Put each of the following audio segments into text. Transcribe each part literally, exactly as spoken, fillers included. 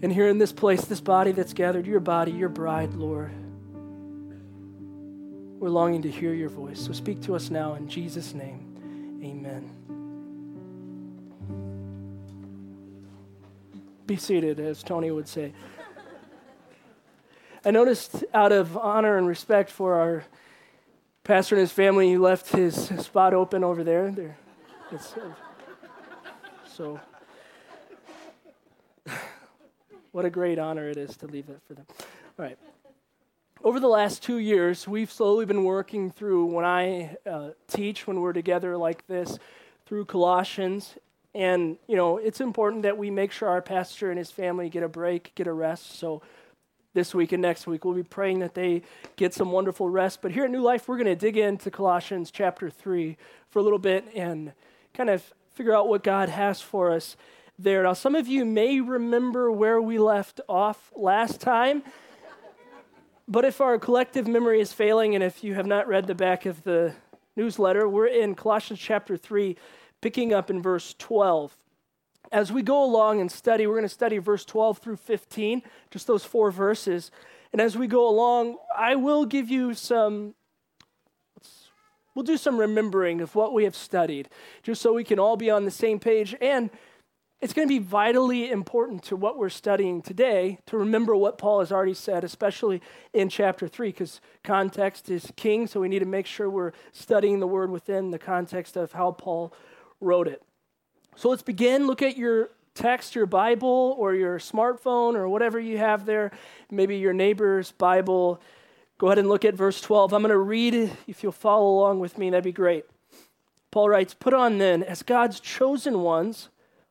And here in this place, this body that's gathered, your body, your bride, Lord, we're longing to hear your voice. So speak to us now in Jesus' name. Amen. Be seated, as Tony would say. I noticed, out of honor and respect for our pastor and his family, he left his spot open over there. there it's, uh, so, what a great honor it is to leave it for them. All right. Over the last two years, we've slowly been working through, when I uh, teach, when we're together like this, through Colossians. And, you know, it's important that we make sure our pastor and his family get a break, get a rest. So this week and next week, we'll be praying that they get some wonderful rest. But here at New Life, we're going to dig into Colossians chapter three for a little bit and kind of figure out what God has for us there. Now, some of you may remember where we left off last time, but if our collective memory is failing, and if you have not read the back of the newsletter, we're in Colossians chapter three, picking up in verse twelve. As we go along and study, we're going to study verse twelve through fifteen, just those four verses. And as we go along, I will give you some, we'll do some remembering of what we have studied, just so we can all be on the same page. And it's going to be vitally important to what we're studying today to remember what Paul has already said, especially in chapter three, because context is king, so we need to make sure we're studying the word within the context of how Paul wrote it. So let's begin. Look at your text, your Bible, or your smartphone, or whatever you have there, maybe your neighbor's Bible. Go ahead and look at verse twelve. I'm going to read. If you'll follow along with me, that'd be great. Paul writes, "Put on then, as God's chosen ones,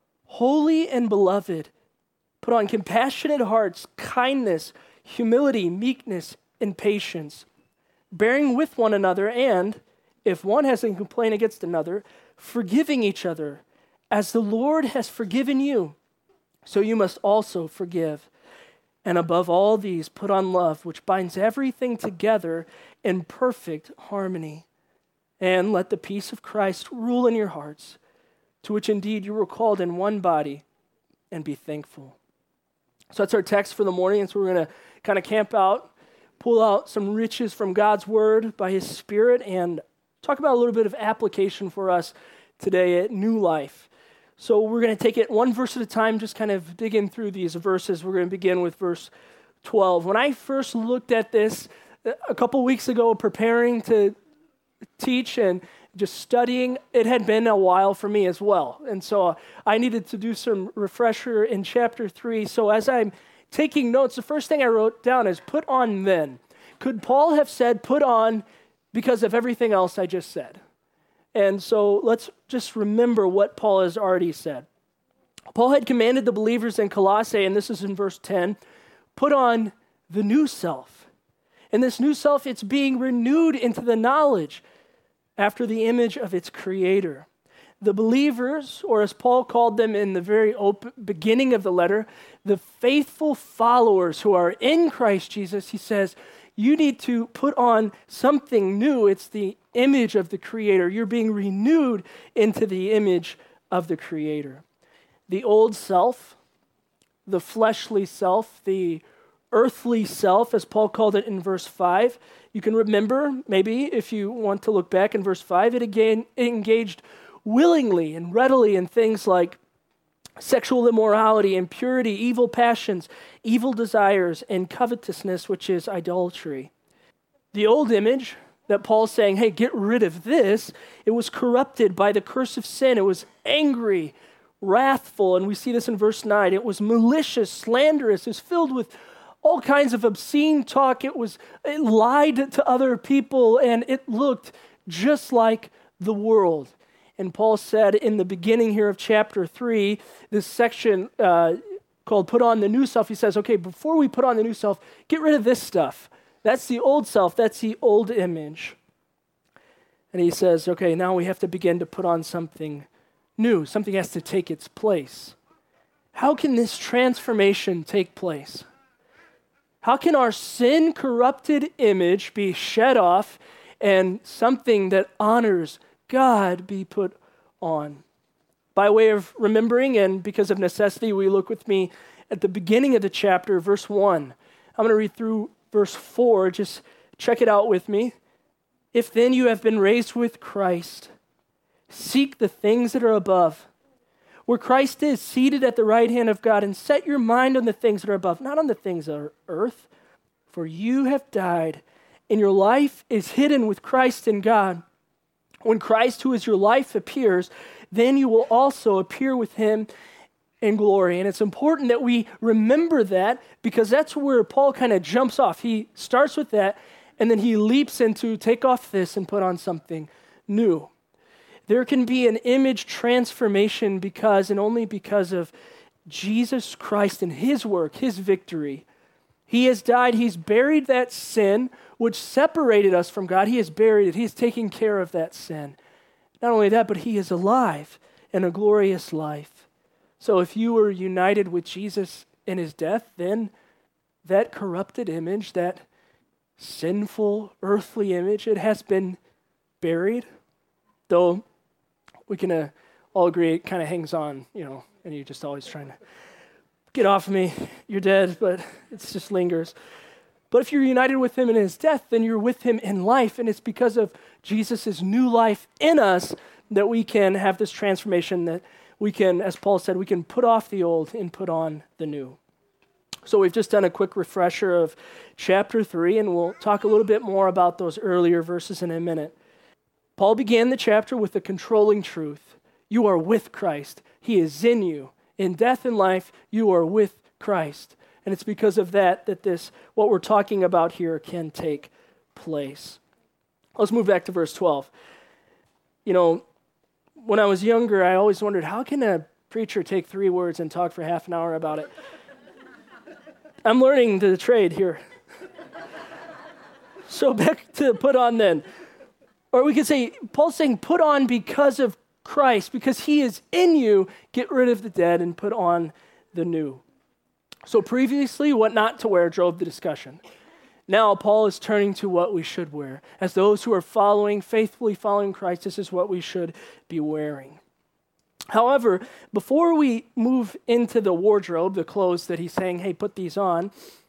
holy and beloved, put on compassionate hearts, kindness, humility, meekness, and patience, bearing with one another, and, if one has a complaint against another, forgiving each other. As the Lord has forgiven you, so you must also forgive. And above all these, put on love, which binds everything together in perfect harmony. And let the peace of Christ rule in your hearts, to which indeed you were called in one body, and be thankful." So that's our text for the morning, and so we're going to kind of camp out, pull out some riches from God's word by his Spirit, and talk about a little bit of application for us today at New Life. So we're going to take it one verse at a time, just kind of digging through these verses. We're going to begin with verse twelve. When I first looked at this a couple weeks ago, preparing to teach and just studying, it had been a while for me as well. And so I needed to do some refresher in chapter three. So as I'm taking notes, the first thing I wrote down is put on then. Could Paul have said put on because of everything else I just said? And so let's just remember what Paul has already said. Paul had commanded the believers in Colossae, and this is in verse ten, put on the new self. And this new self, it's being renewed into the knowledge after the image of its creator. The believers, or as Paul called them in the very open beginning of the letter, the faithful followers who are in Christ Jesus, he says, you need to put on something new. It's the image of the Creator. You're being renewed into the image of the Creator. The old self, the fleshly self, the earthly self, as Paul called it in verse five. You can remember, maybe, if you want to look back in verse five, it again it engaged willingly and readily in things like sexual immorality, impurity, evil passions, evil desires, and covetousness, which is idolatry. The old image that Paul's saying, hey, get rid of this, it was corrupted by the curse of sin. It was angry, wrathful, and we see this in verse nine. It was malicious, slanderous. It was filled with all kinds of obscene talk. It was it lied to other people, and it looked just like the world. And Paul said in the beginning here of chapter three, this section uh, called Put on the New Self, he says, okay, before we put on the new self, get rid of this stuff. That's the old self. That's the old image. And he says, okay, now we have to begin to put on something new. Something has to take its place. How can this transformation take place? How can our sin-corrupted image be shed off and something that honors God be put on? By way of remembering and because of necessity, we look with me at the beginning of the chapter, verse one. I'm going to read through verse four. Just check it out with me. If then you have been raised with Christ, seek the things that are above, where Christ is seated at the right hand of God, and set your mind on the things that are above, not on the things that are earth. For you have died, and your life is hidden with Christ in God. When Christ, who is your life, appears, then you will also appear with him in glory. And it's important that we remember that, because that's where Paul kind of jumps off. He starts with that, and then he leaps into take off this and put on something new. There can be an image transformation because and only because of Jesus Christ and his work, his victory. He has died. He's buried that sin which separated us from God. He has buried it. He has taken care of that sin. Not only that, but he is alive in a glorious life. So if you were united with Jesus in his death, then that corrupted image, that sinful earthly image, it has been buried. Though we can uh, all agree it kind of hangs on, you know, and you're just always trying to get off of me. You're dead, but it just lingers. But if you're united with him in his death, then you're with him in life. And it's because of Jesus' new life in us that we can have this transformation, that we can, as Paul said, we can put off the old and put on the new. So we've just done a quick refresher of chapter three, and we'll talk a little bit more about those earlier verses in a minute. Paul began the chapter with the controlling truth. You are with Christ. He is in you. In death and life, you are with Christ. And it's because of that that this, what we're talking about here, can take place. Let's move back to verse twelve. You know, when I was younger, I always wondered, how can a preacher take three words and talk for half an hour about it? I'm learning the trade here. So back to put on then. Or we could say, Paul's saying, put on because of Christ, because he is in you, get rid of the dead and put on the new. So previously, what not to wear drove the discussion. Now Paul is turning to what we should wear. As those who are following, faithfully following Christ, this is what we should be wearing. However, before we move into the wardrobe, the clothes that he's saying, hey, put these on,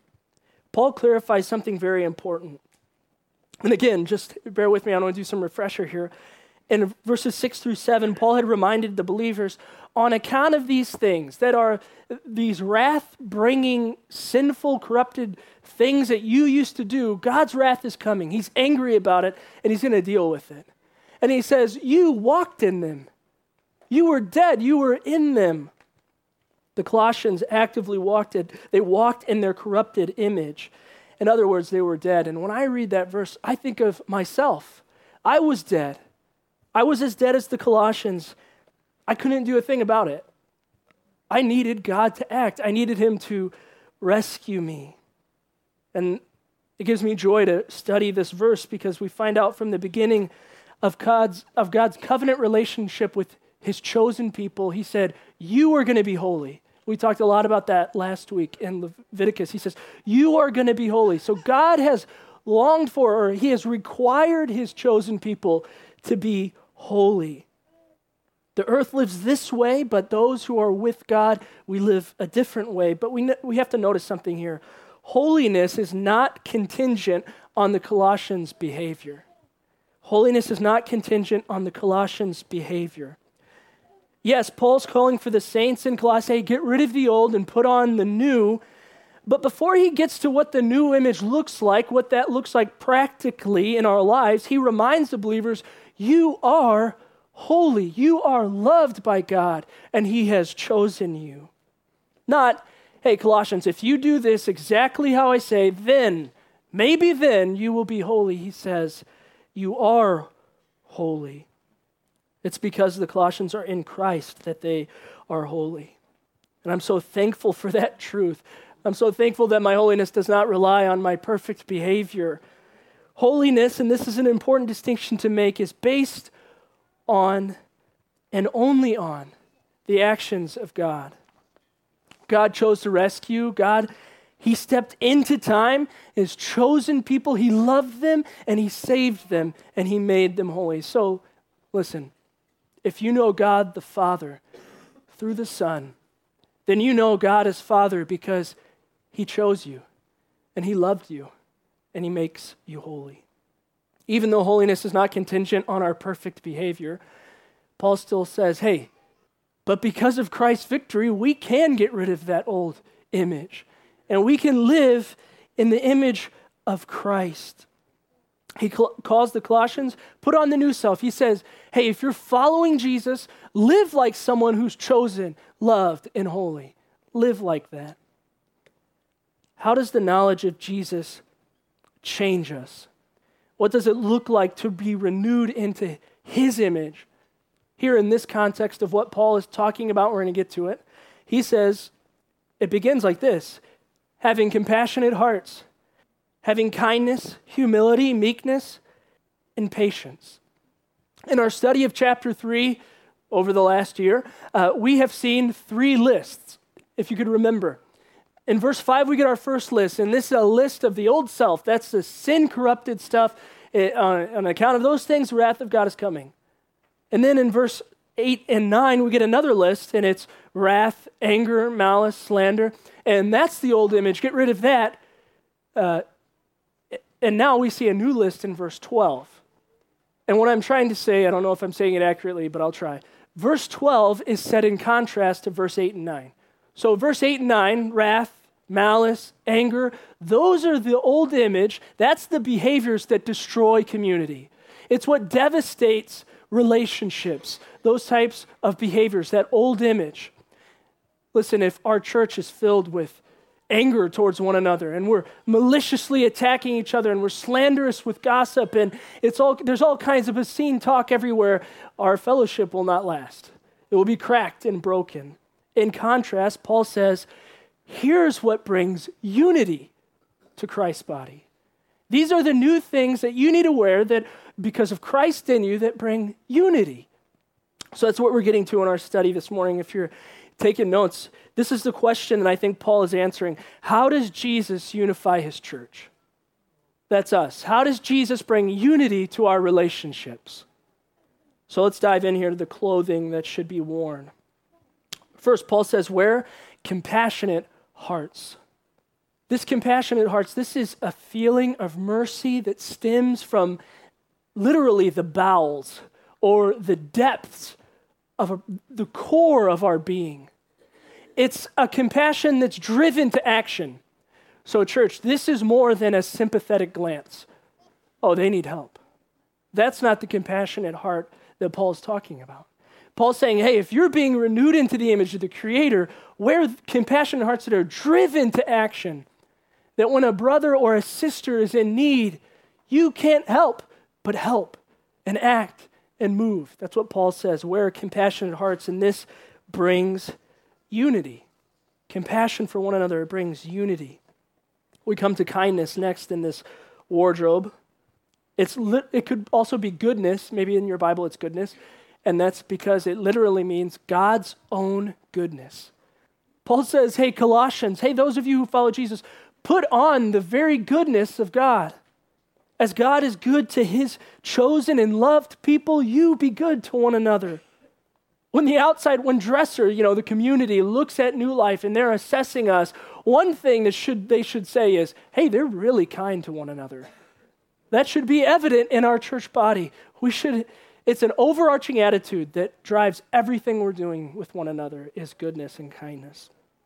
Paul clarifies something very important. And again, just bear with me, I want to do some refresher here. In verses six through seven, Paul had reminded the believers, on account of these things that are these wrath-bringing, sinful, corrupted things that you used to do, God's wrath is coming. He's angry about it, and he's going to deal with it. And he says, you walked in them. You were dead. You were in them. The Colossians actively walked it. They walked in their corrupted image. In other words, they were dead. And when I read that verse, I think of myself. I was dead. I was as dead as the Colossians. I couldn't do a thing about it. I needed God to act. I needed him to rescue me. And it gives me joy to study this verse because we find out from the beginning of God's, of God's covenant relationship with his chosen people. He said, you are going to be holy. We talked a lot about that last week in Leviticus. He says, you are going to be holy. So God has longed for, or he has required his chosen people to be holy. The earth lives this way, but those who are with God, we live a different way. But we we have to notice something here. Holiness is not contingent on the Colossians' behavior. Holiness is not contingent on the Colossians' behavior. Yes, Paul's calling for the saints in Colossae, get rid of the old and put on the new. But before he gets to what the new image looks like, what that looks like practically in our lives, he reminds the believers, you are holy. You are loved by God, and he has chosen you. Not, hey, Colossians, if you do this exactly how I say, then, maybe then you will be holy. He says, you are holy. It's because the Colossians are in Christ that they are holy. And I'm so thankful for that truth. I'm so thankful that my holiness does not rely on my perfect behavior. Holiness, and this is an important distinction to make, is based on and only on the actions of God. God chose to rescue. God, he stepped into time, his chosen people. He loved them and he saved them and he made them holy. So listen, If you know God the Father through the Son, then you know God as Father because he chose you and he loved you and he makes you holy. Even though holiness is not contingent on our perfect behavior, Paul still says, hey, but because of Christ's victory, we can get rid of that old image and we can live in the image of Christ. He cl- calls the Colossians, put on the new self. He says, hey, if you're following Jesus, live like someone who's chosen, loved, and holy. Live like that. How does the knowledge of Jesus change us? What does it look like to be renewed into his image? Here in this context of what Paul is talking about, we're going to get to it. He says, it begins like this, having compassionate hearts, having kindness, humility, meekness, and patience. In our study of chapter three over the last year, uh, we have seen three lists, if you could remember. In verse five, we get our first list, and this is a list of the old self. That's the sin-corrupted stuff. It, uh, on account of those things, the wrath of God is coming. And then in verse eight and nine, we get another list, and it's wrath, anger, malice, slander. And that's the old image. Get rid of that. Uh, And now we see a new list in verse twelve. And what I'm trying to say, I don't know if I'm saying it accurately, but I'll try. Verse twelve is set in contrast to verse eight and nine. So verse eight and nine, wrath, malice, anger, those are the old image. That's the behaviors that destroy community. It's what devastates relationships, those types of behaviors, that old image. Listen, if our church is filled with anger towards one another, and we're maliciously attacking each other, and we're slanderous with gossip, and it's all there's all kinds of obscene talk everywhere, our fellowship will not last. It will be cracked and broken. In contrast, Paul says, here's what brings unity to Christ's body. These are the new things that you need to wear that, because of Christ in you, that bring unity. So that's what we're getting to in our study this morning. If you're taking notes, this is the question that I think Paul is answering. How does Jesus unify his church? That's us. How does Jesus bring unity to our relationships? So let's dive in here to the clothing that should be worn. First, Paul says, wear compassionate hearts. This compassionate hearts, this is a feeling of mercy that stems from literally the bowels or the depths of a, the core of our being. It's a compassion that's driven to action. So church, this is more than a sympathetic glance. Oh, they need help. That's not the compassionate heart that Paul's talking about. Paul's saying, hey, if you're being renewed into the image of the Creator, wear compassionate hearts that are driven to action. That when a brother or a sister is in need, you can't help but help and act and move. That's what Paul says. Wear compassionate hearts, and this brings unity. Compassion for one another brings unity. We come to kindness next in this wardrobe. It's li- it could also be goodness. Maybe in your Bible it's goodness. And that's because it literally means God's own goodness. Paul says, hey, Colossians, hey, those of you who follow Jesus, put on the very goodness of God. As God is good to his chosen and loved people, you be good to one another. When the outside, when Dresser, you know, the community looks at New Life and they're assessing us, one thing that should they should say is, hey, they're really kind to one another. That should be evident in our church body. We should, it's an overarching attitude that drives everything we're doing with one another is goodness and kindness.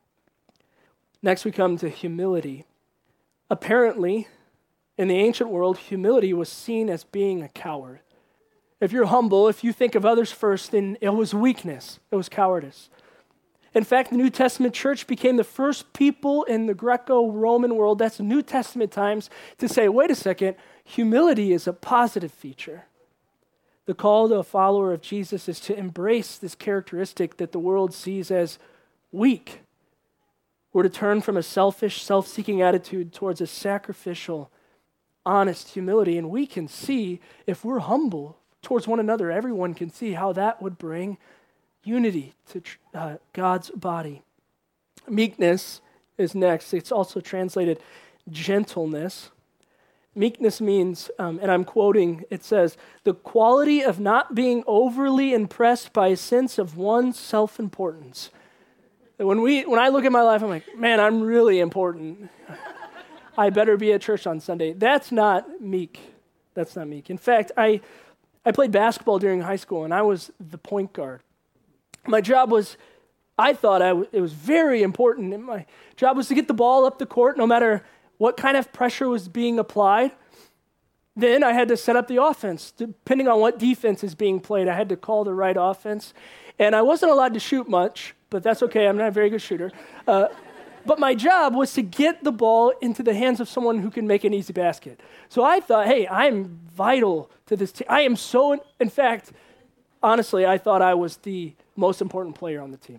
Next we come to humility. Apparently, in the ancient world, humility was seen as being a coward. If you're humble, if you think of others first, then it was weakness. It was cowardice. In fact, the New Testament church became the first people in the Greco-Roman world, that's New Testament times, to say, wait a second, humility is a positive feature. The call to a follower of Jesus is to embrace this characteristic that the world sees as weak. We're to turn from a selfish, self-seeking attitude towards a sacrificial, honest humility. And we can see, if we're humble towards one another, everyone can see how that would bring unity to uh, God's body. Meekness is next. It's also translated gentleness. Meekness means, um, and I'm quoting, it says, the quality of not being overly impressed by a sense of one's self-importance. When we, when I look at my life, I'm like, man, I'm really important. I better be at church on Sunday. That's not meek. That's not meek. In fact, I, I played basketball during high school, and I was the point guard. My job was, I thought I w- it was very important. And my job was to get the ball up the court no matter what kind of pressure was being applied. Then I had to set up the offense. Depending on what defense is being played, I had to call the right offense. And I wasn't allowed to shoot much, but that's okay. I'm not a very good shooter. Uh, but my job was to get the ball into the hands of someone who can make an easy basket. So I thought, hey, I'm vital to this team. I am so, in fact, honestly, I thought I was the most important player on the team.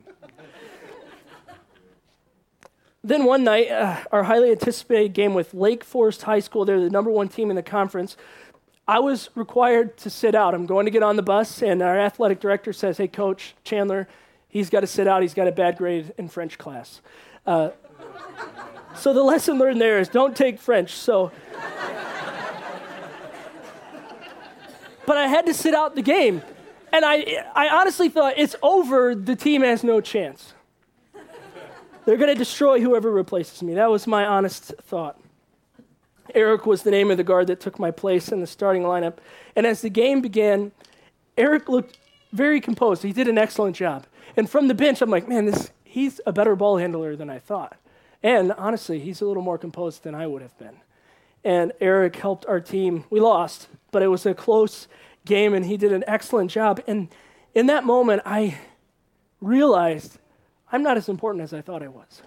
Then one night, uh, our highly anticipated game with Lake Forest High School, they're the number one team in the conference, I was required to sit out. I'm going to get on the bus, and our athletic director says, hey, Coach Chandler, he's got to sit out. He's got a bad grade in French class. Uh, so the lesson learned there is don't take French. So, but I had to sit out the game. And I, I honestly thought, it's over. The team has no chance. They're going to destroy whoever replaces me. That was my honest thought. Eric was the name of the guard that took my place in the starting lineup. And as the game began, Eric looked very composed. He did an excellent job. And from the bench, I'm like, man, this he's a better ball handler than I thought. And honestly, he's a little more composed than I would have been. And Eric helped our team. We lost, but it was a close game, and he did an excellent job. And in that moment, I realized I'm not as important as I thought I was.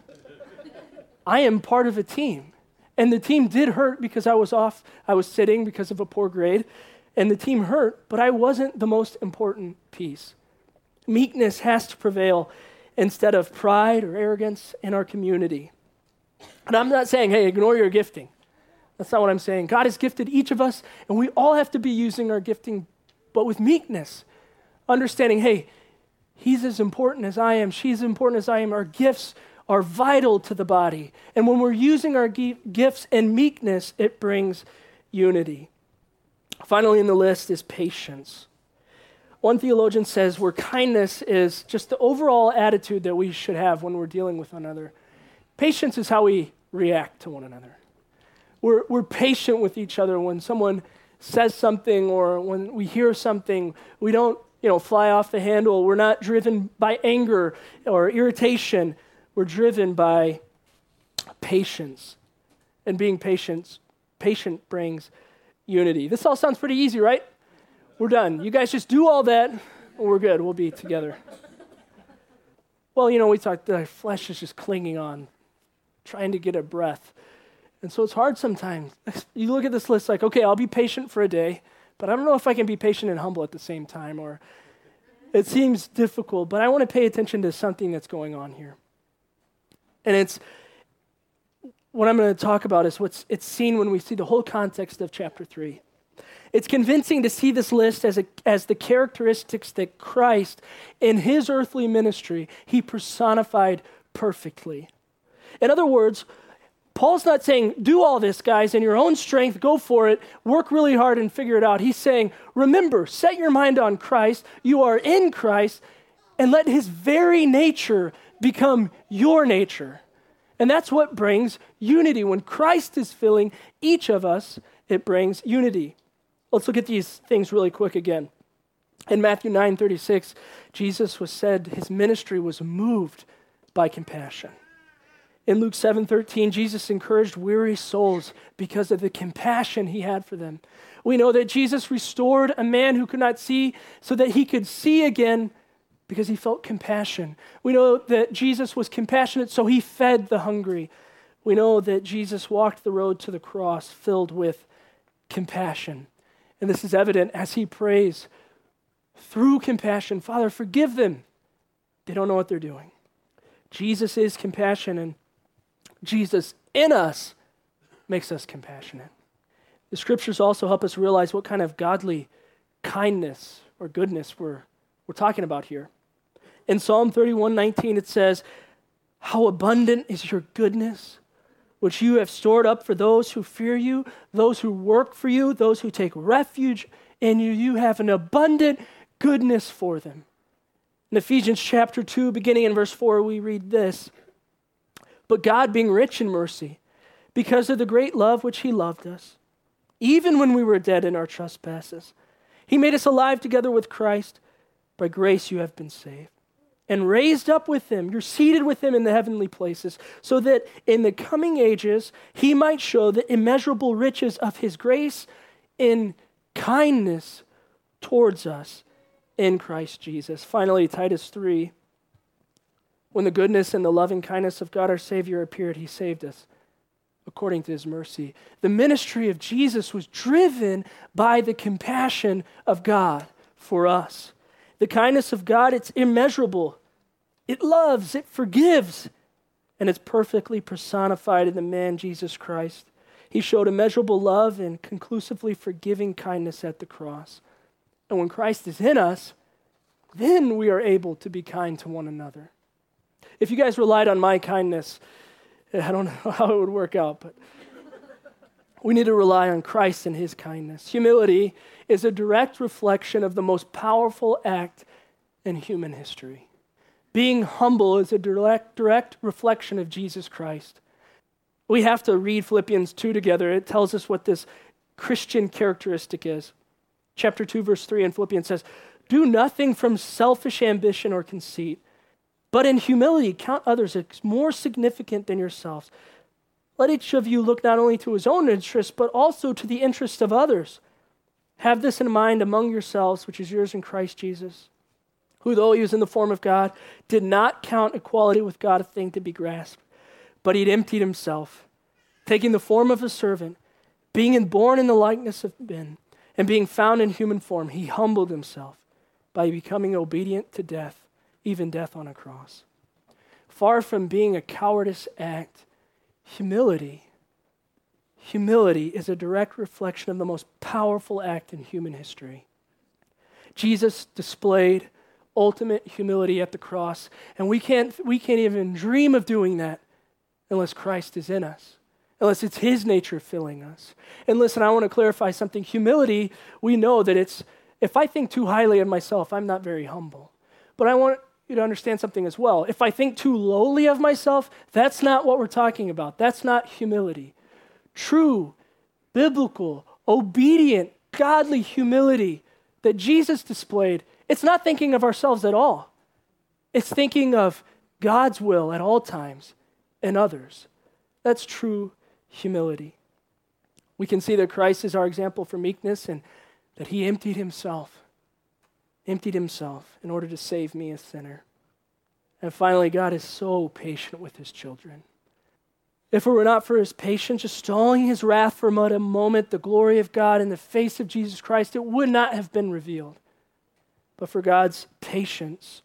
I am part of a team. And the team did hurt because I was off. I was sitting because of a poor grade. And the team hurt, but I wasn't the most important piece. Meekness has to prevail instead of pride or arrogance in our community. And I'm not saying, hey, ignore your gifting. That's not what I'm saying. God has gifted each of us, and we all have to be using our gifting, but with meekness. Understanding, hey, he's as important as I am. She's as important as I am. Our gifts are vital to the body. And when we're using our gi- gifts in meekness, it brings unity. Finally in the list is patience. One theologian says where kindness is just the overall attitude that we should have when we're dealing with one another. Patience is how we react to one another. We're, we're patient with each other when someone says something or when we hear something. We don't, you know, fly off the handle. We're not driven by anger or irritation. We're driven by patience. And being patient, patient brings unity. This all sounds pretty easy, right? We're done. You guys just do all that, and we're good. We'll be together. Well, you know, we talked, the flesh is just clinging on, trying to get a breath. And so it's hard sometimes. You look at this list like, okay, I'll be patient for a day, but I don't know if I can be patient and humble at the same time, or it seems difficult, but I want to pay attention to something that's going on here. And it's, what I'm going to talk about is what's it's seen when we see the whole context of chapter three. It's convincing to see this list as a, as the characteristics that Christ, in his earthly ministry, he personified perfectly. In other words, Paul's not saying, do all this, guys, in your own strength, go for it, work really hard and figure it out. He's saying, remember, set your mind on Christ, you are in Christ, and let his very nature become your nature. And that's what brings unity. When Christ is filling each of us, it brings unity. Let's look at these things really quick again. In Matthew nine thirty-six, Jesus was said his ministry was moved by compassion. In Luke seven thirteen, Jesus encouraged weary souls because of the compassion he had for them. We know that Jesus restored a man who could not see so that he could see again because he felt compassion. We know that Jesus was compassionate, so he fed the hungry. We know that Jesus walked the road to the cross filled with compassion. And this is evident as he prays through compassion, Father, forgive them. They don't know what they're doing. Jesus is compassion, and Jesus in us makes us compassionate. The scriptures also help us realize what kind of godly kindness or goodness we're, we're talking about here. In Psalm thirty-one nineteen, it says, how abundant is your goodness, which you have stored up for those who fear you, those who work for you, those who take refuge in you. You have an abundant goodness for them. In Ephesians chapter two, beginning in verse four, we read this. But God, being rich in mercy, because of the great love which he loved us, even when we were dead in our trespasses, he made us alive together with Christ. By grace you have been saved. And raised up with him, you're seated with him in the heavenly places, so that in the coming ages he might show the immeasurable riches of his grace in kindness towards us in Christ Jesus. Finally, Titus three, when the goodness and the loving kindness of God our Savior appeared, he saved us according to his mercy. The ministry of Jesus was driven by the compassion of God for us. The kindness of God, it's immeasurable. It loves, it forgives, and it's perfectly personified in the man Jesus Christ. He showed immeasurable love and conclusively forgiving kindness at the cross. And when Christ is in us, then we are able to be kind to one another. If you guys relied on my kindness, I don't know how it would work out, but we need to rely on Christ and his kindness. Humility is a direct reflection of the most powerful act in human history. Being humble is a direct, direct reflection of Jesus Christ. We have to read Philippians two together. It tells us what this Christian characteristic is. Chapter two, verse three in Philippians says, do nothing from selfish ambition or conceit, but in humility count others as more significant than yourselves. Let each of you look not only to his own interests, but also to the interests of others. Have this in mind among yourselves, which is yours in Christ Jesus, who, though he was in the form of God, did not count equality with God a thing to be grasped, but he emptied himself, taking the form of a servant, being born in the likeness of men, and being found in human form, he humbled himself by becoming obedient to death, even death on a cross. Far from being a cowardice act, humility, humility is a direct reflection of the most powerful act in human history. Jesus displayed ultimate humility at the cross, and we can't we can't even dream of doing that unless Christ is in us, unless it's his nature filling us. And listen, I want to clarify something. Humility, we know that it's, if I think too highly of myself, I'm not very humble. But I want you to understand something as well. If I think too lowly of myself, that's not what we're talking about. That's not humility. True, biblical, obedient, godly humility that Jesus displayed, it's not thinking of ourselves at all. It's thinking of God's will at all times and others. That's true humility. We can see that Christ is our example for meekness and that he emptied himself, emptied himself in order to save me, a sinner. And finally, God is so patient with his children. If it were not for his patience, just stalling his wrath for a moment, the glory of God in the face of Jesus Christ, it would not have been revealed. But for God's patience,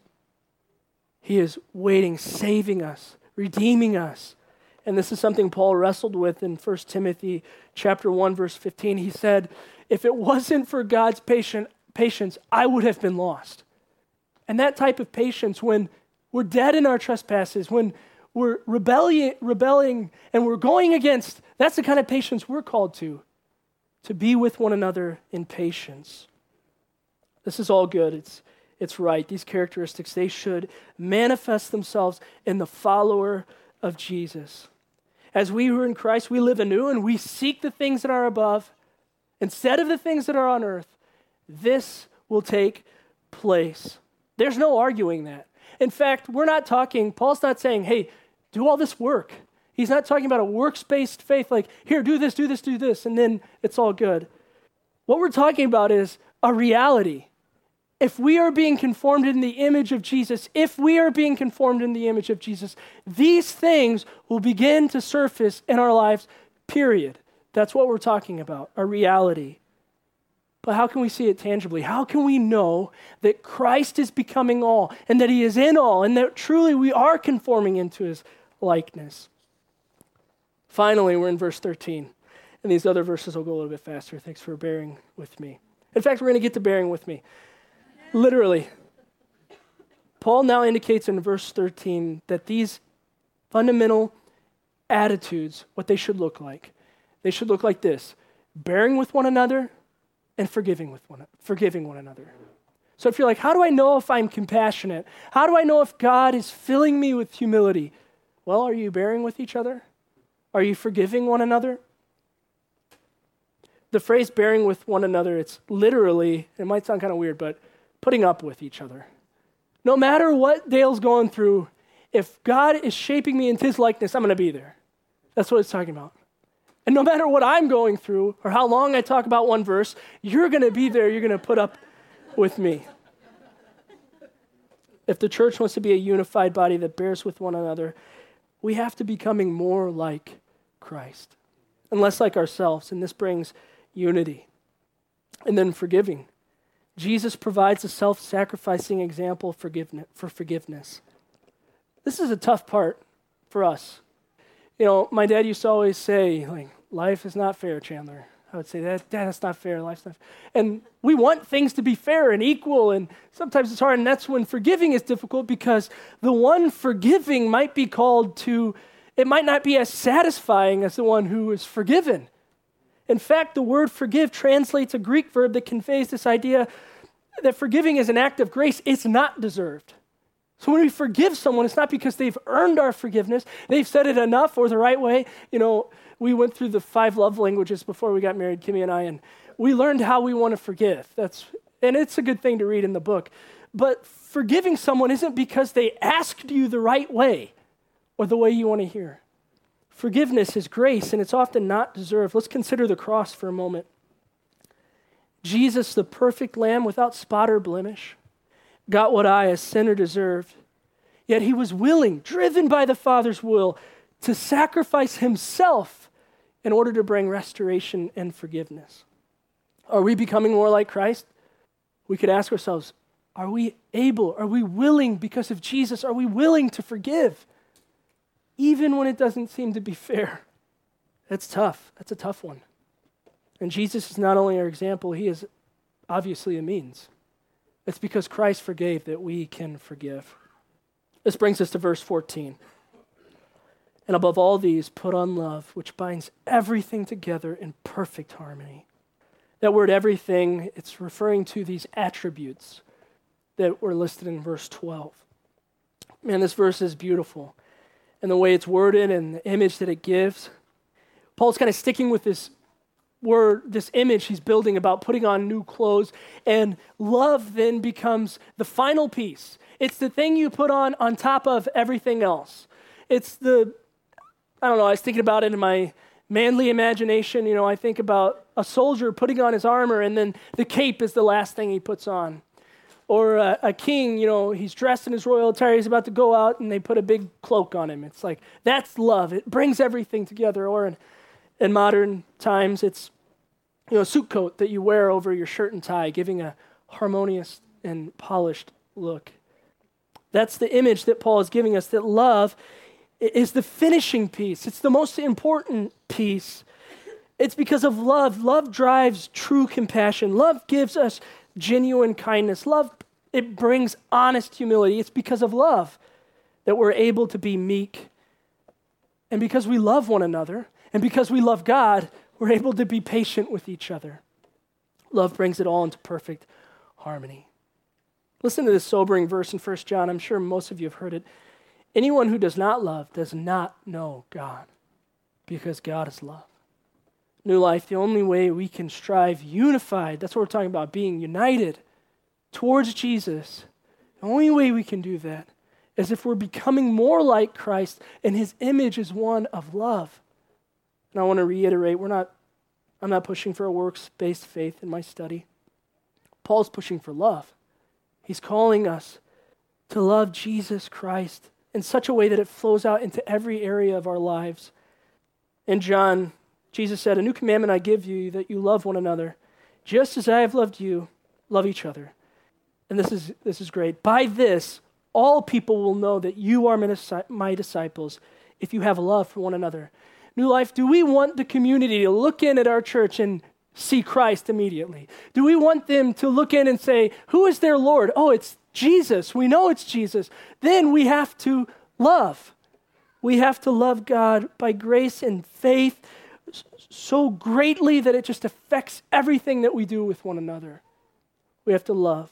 he is waiting, saving us, redeeming us. And this is something Paul wrestled with in First Timothy chapter one, verse fifteen. He said, if it wasn't for God's patient, patience, I would have been lost. And that type of patience, when we're dead in our trespasses, when we're rebelling, rebelling and we're going against, that's the kind of patience we're called to, to be with one another in patience. This is all good. It's, it's right. These characteristics, they should manifest themselves in the follower of Jesus. As we who are in Christ, we live anew and we seek the things that are above instead of the things that are on earth. This will take place. There's no arguing that. In fact, we're not talking, Paul's not saying, hey, do all this work. He's not talking about a works-based faith like, here, do this, do this, do this, and then it's all good. What we're talking about is a reality. If we are being conformed in the image of Jesus, if we are being conformed in the image of Jesus, these things will begin to surface in our lives, period. That's what we're talking about, a reality. But how can we see it tangibly? How can we know that Christ is becoming all and that he is in all and that truly we are conforming into his likeness? Finally, we're in verse thirteen. And these other verses will go a little bit faster. Thanks for bearing with me. In fact, we're going to get to bearing with me. Literally. Paul now indicates in verse thirteen that these fundamental attitudes, what they should look like. They should look like this: bearing with one another and forgiving with one, forgiving one another. So if you're like, how do I know if I'm compassionate? How do I know if God is filling me with humility? Well, are you bearing with each other? Are you forgiving one another? The phrase bearing with one another, it's literally, it might sound kind of weird, but putting up with each other. No matter what Dale's going through, if God is shaping me into his likeness, I'm going to be there. That's what it's talking about. And no matter what I'm going through or how long I talk about one verse, you're going to be there. You're going to put up with me. If the church wants to be a unified body that bears with one another, we have to be becoming more like Christ and less like ourselves. And this brings unity. And then forgiving. Jesus provides a self-sacrificing example of forgiveness, for forgiveness. This is a tough part for us. You know, my dad used to always say, like, life is not fair, Chandler. I would say, that, Dad, that's not fair. Life's not fair. And we want things to be fair and equal, and sometimes it's hard, and that's when forgiving is difficult because the one forgiving might be called to, it might not be as satisfying as the one who is forgiven. In fact, the word forgive translates a Greek verb that conveys this idea that forgiving is an act of grace. It's not deserved. So when we forgive someone, it's not because they've earned our forgiveness, they've said it enough or the right way. You know, we went through the five love languages before we got married, Kimmy and I, and we learned how we want to forgive. That's, and it's a good thing to read in the book. But forgiving someone isn't because they asked you the right way or the way you want to hear. Forgiveness is grace, and it's often not deserved. Let's consider the cross for a moment. Jesus, the perfect lamb without spot or blemish, got what I, as sinner, deserved. Yet he was willing, driven by the Father's will, to sacrifice himself in order to bring restoration and forgiveness. Are we becoming more like Christ? We could ask ourselves, are we able, are we willing, because of Jesus, are we willing to forgive? Even when it doesn't seem to be fair. That's tough. That's a tough one. And Jesus is not only our example, he is obviously a means. It's because Christ forgave that we can forgive. This brings us to verse fourteen. And above all these, put on love, which binds everything together in perfect harmony. That word everything, it's referring to these attributes that were listed in verse twelve. Man, this verse is beautiful. And the way it's worded and the image that it gives. Paul's kind of sticking with this word, this image he's building about putting on new clothes. And love then becomes the final piece. It's the thing you put on on top of everything else. It's the, I don't know, I was thinking about it in my manly imagination. You know, I think about a soldier putting on his armor and then the cape is the last thing he puts on. Or a, a king, you know, he's dressed in his royal attire, he's about to go out and they put a big cloak on him. It's like, that's love. It brings everything together. Or in, in modern times, it's, you know, a suit coat that you wear over your shirt and tie, giving a harmonious and polished look. That's the image that Paul is giving us, that love is the finishing piece. It's the most important piece. It's because of love. Love drives true compassion. Love gives us genuine kindness. Love, it brings honest humility. It's because of love that we're able to be meek. And because we love one another, and because we love God, we're able to be patient with each other. Love brings it all into perfect harmony. Listen to this sobering verse in First John. I'm sure most of you have heard it. Anyone who does not love does not know God, because God is love. New Life, the only way we can strive unified, that's what we're talking about, being united towards Jesus. The only way we can do that is if we're becoming more like Christ, and his image is one of love. And I want to reiterate, we're not, I'm not pushing for a works-based faith in my study. Paul's pushing for love. He's calling us to love Jesus Christ in such a way that it flows out into every area of our lives. In John, Jesus said, "A new commandment I give you, that you love one another. Just as I have loved you, love each other." And this is this is great. "By this, all people will know that you are my disciples, if you have love for one another." New Life, do we want the community to look in at our church and see Christ immediately? Do we want them to look in and say, who is their Lord? Oh, it's Jesus. We know it's Jesus. Then we have to love. We have to love God by grace and faith so greatly that it just affects everything that we do with one another. We have to love.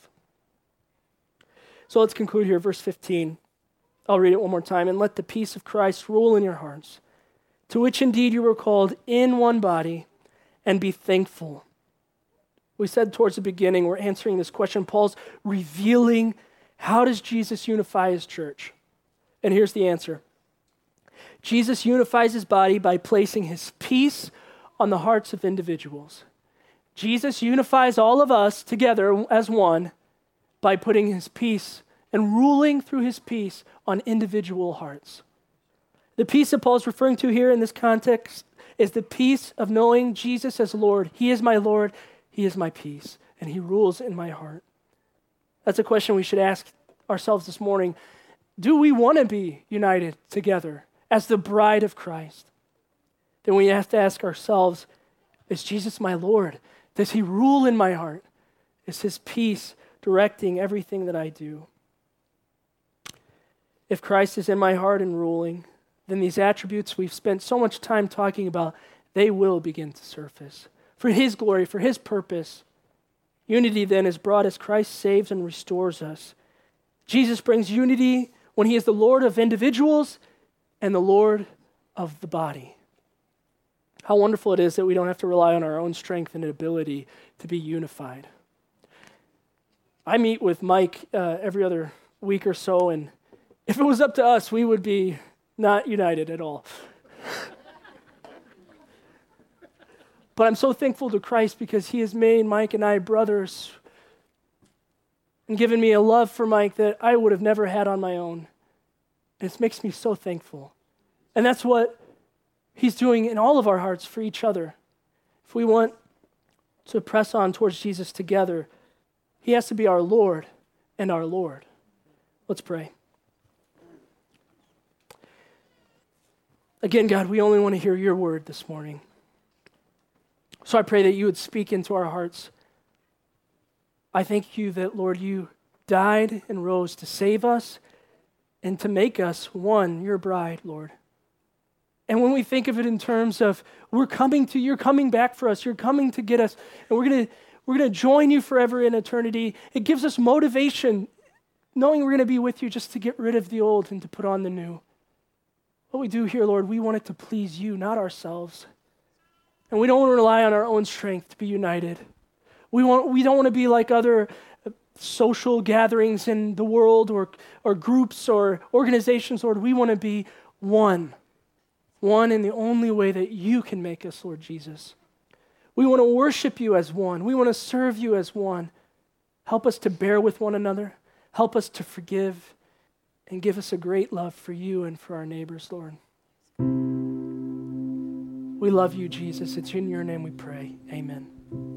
So let's conclude here, verse fifteen. I'll read it one more time. And let the peace of Christ rule in your hearts, to which indeed you were called in one body, and be thankful. We said towards the beginning, we're answering this question. Paul's revealing, how does Jesus unify his church? And here's the answer. Jesus unifies his body by placing his peace on the hearts of individuals. Jesus unifies all of us together as one by putting his peace and ruling through his peace on individual hearts. The peace that Paul's referring to here in this context is the peace of knowing Jesus as Lord. He is my Lord, he is my peace, and he rules in my heart. That's a question we should ask ourselves this morning. Do we want to be united together as the bride of Christ? Then we have to ask ourselves, is Jesus my Lord? Does he rule in my heart? Is his peace directing everything that I do? If Christ is in my heart and ruling, then these attributes we've spent so much time talking about, they will begin to surface. For his glory, for his purpose. Unity then is brought as Christ saves and restores us. Jesus brings unity when he is the Lord of individuals and the Lord of the body. How wonderful it is that we don't have to rely on our own strength and ability to be unified. I meet with Mike uh, every other week or so, and if it was up to us, we would be not united at all. But I'm so thankful to Christ because he has made Mike and I brothers and given me a love for Mike that I would have never had on my own. And it makes me so thankful. And that's what he's doing in all of our hearts for each other. If we want to press on towards Jesus together, he has to be our Lord and our Lord. Let's pray. Again, God, we only want to hear your word this morning. So I pray that you would speak into our hearts. I thank you that, Lord, you died and rose to save us and to make us one, your bride, Lord. And when we think of it in terms of we're coming to, you're coming back for us, you're coming to get us, and we're going to we're going to join you forever in eternity, it gives us motivation, knowing we're going to be with you just to get rid of the old and to put on the new. What we do here, Lord, we want it to please you, not ourselves. And we don't want to rely on our own strength to be united. We want we don't want to be like other social gatherings in the world or, or groups or organizations, Lord. We want to be one. One in the only way that you can make us, Lord Jesus. We want to worship you as one. We want to serve you as one. Help us to bear with one another. Help us to forgive. And give us a great love for you and for our neighbors, Lord. We love you, Jesus. It's in your name we pray. Amen.